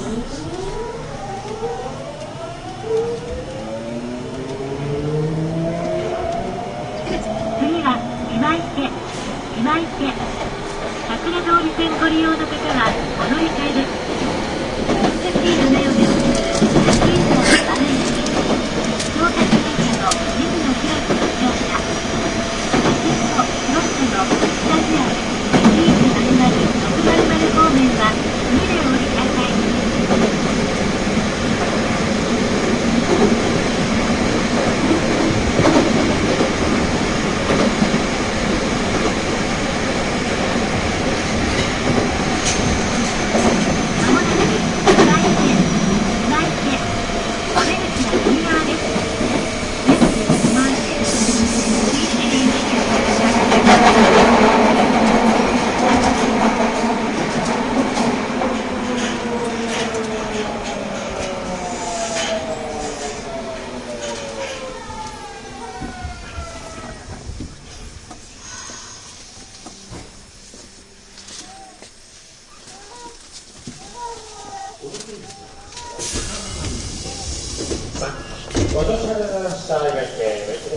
次は今池桜通り線ご利用の方はお乗り換えです。難しい七代です。100以上の場面に福岡市内の水野広く乗車キットロッテのスタジアム2100-600方面は次でお降りください。 ご乗車いただきました。今池